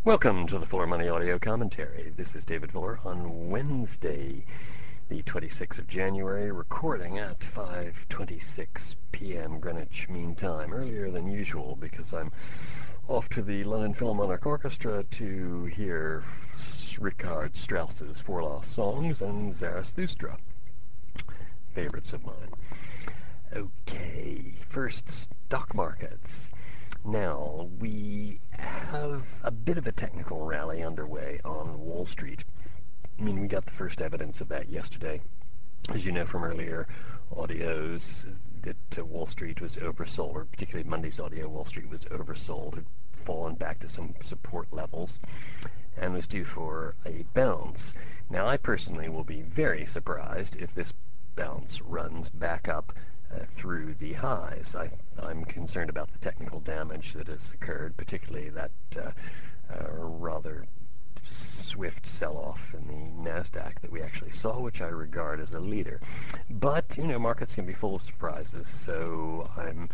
Welcome to the Fuller Money Audio Commentary. This is David Fuller on Wednesday, the 26th of January, recording at 5:26 p.m. Greenwich Mean Time, earlier than usual because I'm off to the London Philharmonic Orchestra to hear Richard Strauss's Four Lost Songs and Zarathustra, favorites of mine. Okay, first, stock markets. Now, we have a bit of a technical rally underway on Wall Street. I mean, we got the first evidence of that yesterday. As you know from earlier audios, that Wall Street was oversold, or particularly Monday's audio, Wall Street was oversold, had fallen back to some support levels, and was due for a bounce. Now, I personally will be very surprised if this bounce runs back up through the highs. I'm concerned about the technical damage that has occurred, particularly that rather swift sell-off in the NASDAQ that we actually saw, which I regard as a leader. But, markets can be full of surprises, so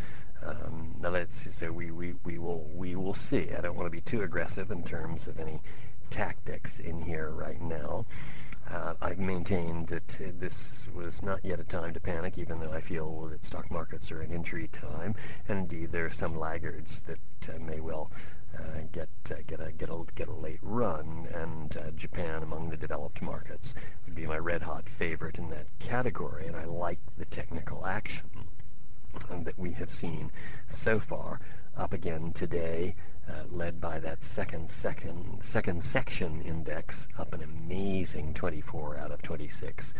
we will see. I don't want to be too aggressive in terms of any tactics in here right now. I've maintained that this was not yet a time to panic, even though I feel that stock markets are in entry time, and indeed there are some laggards that may well get a late run, and Japan among the developed markets would be my red-hot favorite in that category, and I like the technical action that we have seen so far. Up again today, led by that second section index, up an amazing 24 out of 26,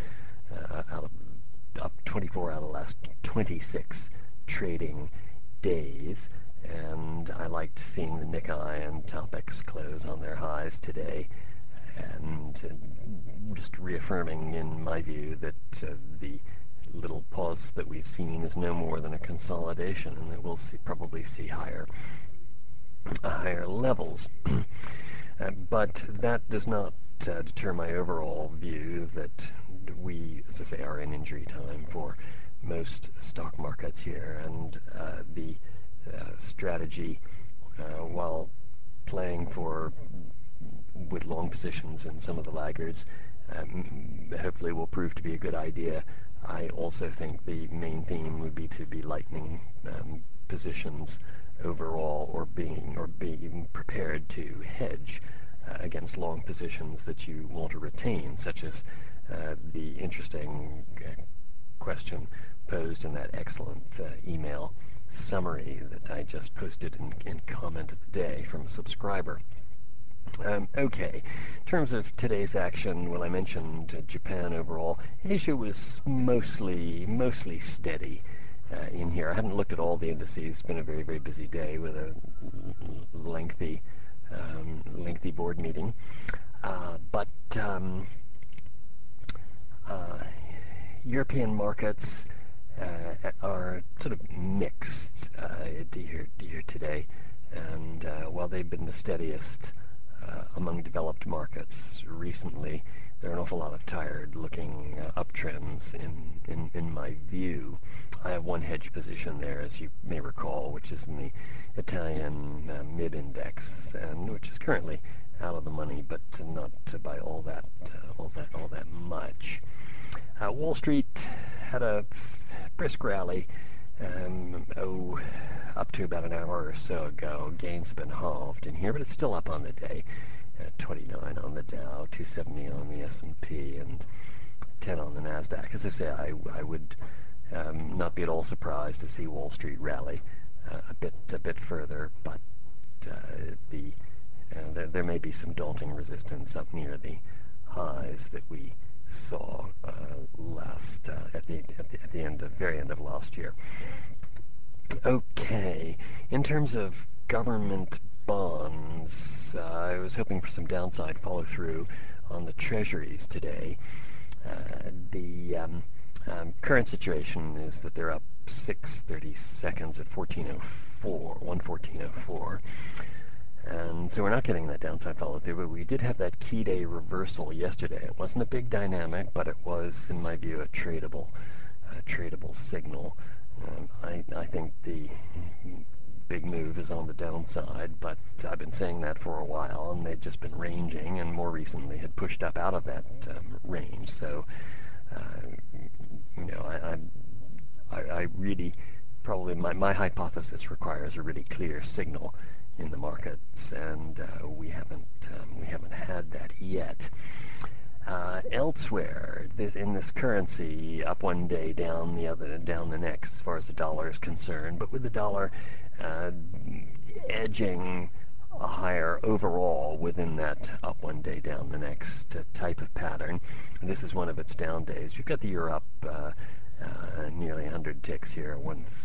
up 24 out of the last 26 trading days. And I liked seeing the Nikkei and Topix close on their highs today, and just reaffirming in my view that the little pause that we've seen is no more than a consolidation, and that we'll probably see higher levels. But that does not deter my overall view that we, as I say, are in injury time for most stock markets here, and the strategy, while playing with long positions in some of the laggards, hopefully will prove to be a good idea. I also think the main theme would be to be lightening positions overall, or being prepared to hedge against long positions that you want to retain, such as the interesting question posed in that excellent email summary that I just posted in comment of the day from a subscriber. Okay, in terms of today's action, well, I mentioned Japan overall. Asia was mostly steady in here. I haven't looked at all the indices. It's been a very, very busy day with a lengthy board meeting. But European markets are sort of mixed here today, and while they've been the steadiest among developed markets recently, there are an awful lot of tired-looking uptrends in my view. I have one hedge position there, as you may recall, which is in the Italian mid-index, and which is currently out of the money, but not by all that much. Wall Street had a brisk rally, up to about an hour or so ago. Gains have been halved in here, but it's still up on the day. 29 on the Dow, 270 on the S&P, and 10 on the NASDAQ. As I say, I would not be at all surprised to see Wall Street rally a bit further, but there may be some daunting resistance up near the highs that we saw at the very end of last year. Okay, in terms of government bonds, I was hoping for some downside follow-through on the treasuries today. The current situation is that they're up 6/32 at 114.04. And so we're not getting that downside follow-through, but we did have that key day reversal yesterday. It wasn't a big dynamic, but it was, in my view, a tradable signal. I think the big move is on the downside, but I've been saying that for a while, and they've just been ranging, and more recently had pushed up out of that range. So, I really probably my hypothesis requires a really clear signal in the markets, and we haven't had that yet. Elsewhere, in this currency, up one day, down the next, as far as the dollar is concerned. But with the dollar edging higher overall within that up one day, down the next type of pattern. And this is one of its down days. You've got the euro up nearly 100 ticks here,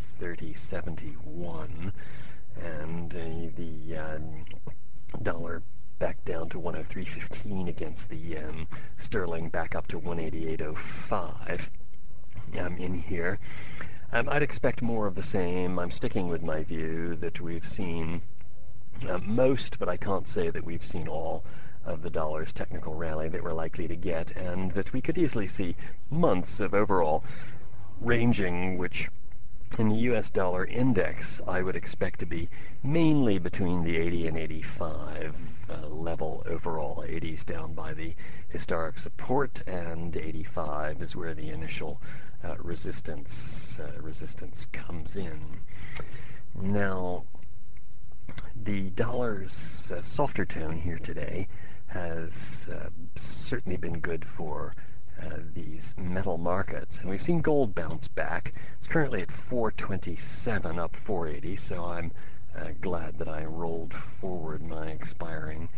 130.71, and the dollar back down to 103.15 against the yen, sterling back up to 188.05 in here. I'd expect more of the same. I'm sticking with my view that we've seen most, but I can't say that we've seen all of the dollar's technical rally that we're likely to get, and that we could easily see months of overall ranging, which in the US dollar index I would expect to be mainly between the 80 and 85 level overall. 80 is down by the historic support, and 85 is where the initial resistance comes in. Now, the dollar's softer tone here today has certainly been good for these metal markets, and we've seen gold bounce back. It's currently at 427, up 480, so I'm glad that I rolled forward my expiring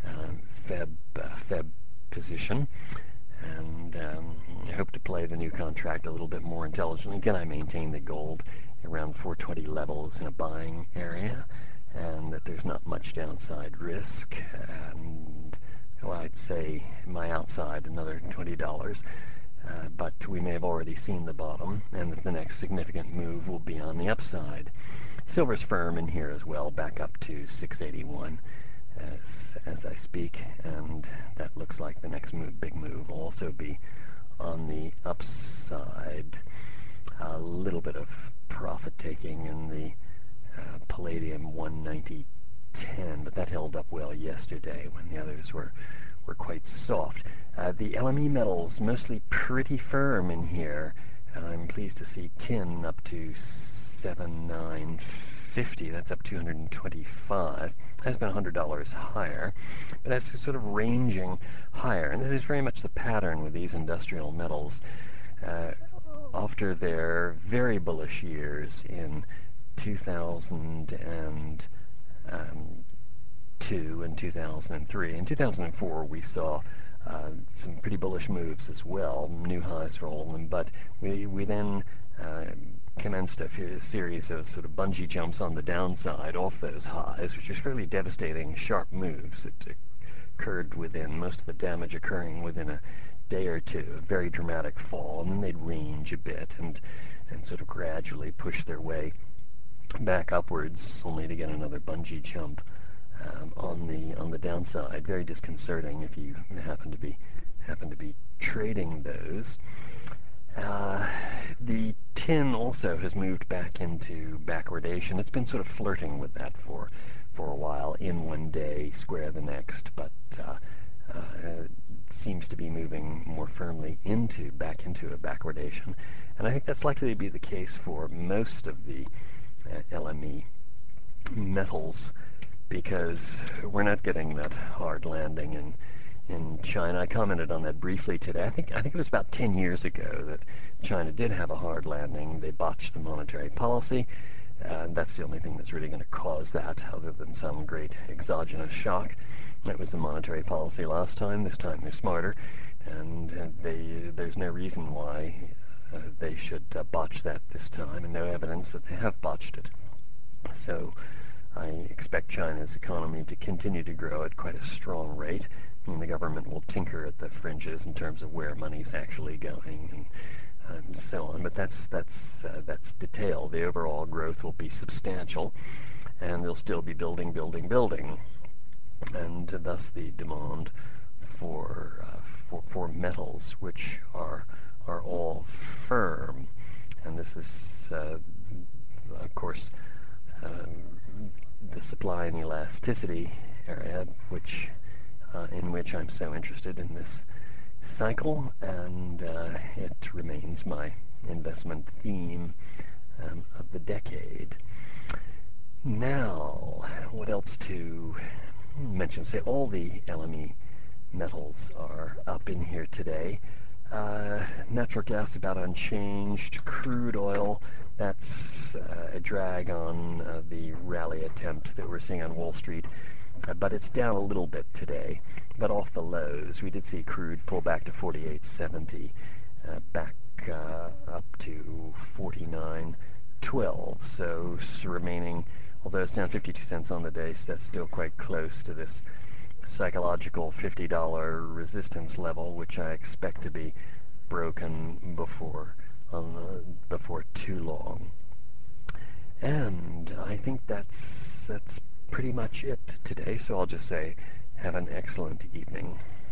Feb position, and I hope to play the new contract a little bit more intelligently. Again, I maintain the gold around 420 levels in a buying area, and that there's not much downside risk, and well, I'd say my outside another $20, but we may have already seen the bottom, and that the next significant move will be on the upside. Silver's firm in here as well, back up to 681 as I speak, and that looks like the next big move will also be on the upside. A little bit of profit taking in the palladium 190.10, but that held up well yesterday when the others were quite soft. The LME metals mostly pretty firm in here. I'm pleased to see tin up to 7950. That's up 225. That's been $100 higher, but that's sort of ranging higher. And this is very much the pattern with these industrial metals. After their very bullish years in 2002 and 2003. In 2004, we saw some pretty bullish moves as well, new highs for all of them, but we then commenced a series of sort of bungee jumps on the downside off those highs, which is fairly devastating, sharp moves that occurred within, most of the damage occurring within a day or two, a very dramatic fall, and then they'd range a bit and sort of gradually push their way back upwards, only to get another bungee jump on the downside. Very disconcerting if you happen to be trading those. The tin also has moved back into backwardation. It's been sort of flirting with that for a while, in one day, square the next, but seems to be moving more firmly back into a backwardation. And I think that's likely to be the case for most of the LME metals, because we're not getting that hard landing in China. I commented on that briefly today. I think it was about 10 years ago that China did have a hard landing. They botched the monetary policy. That's the only thing that's really going to cause that, other than some great exogenous shock. That was the monetary policy last time. This time they're smarter, and there's no reason why they should botch that this time, and no evidence that they have botched it. So I expect China's economy to continue to grow at quite a strong rate, and the government will tinker at the fringes in terms of where money's actually going and so on. But that's detail. The overall growth will be substantial, and they'll still be building, and thus the demand for metals, which are all firm. And this is, of course, the supply and elasticity area, in which I'm so interested in this cycle, and it remains my investment theme of the decade. Now, what else to mention? Say all the LME metals are up in here today. Natural gas about unchanged. Crude oil, that's a drag on the rally attempt that we're seeing on Wall Street. But it's down a little bit today, but off the lows. We did see crude pull back to 48.70, back up to 49.12. So remaining, although it's down 52 cents on the day, so that's still quite close to this psychological $50 resistance level, which I expect to be broken before too long. And I think that's pretty much it today, so I'll just say have an excellent evening.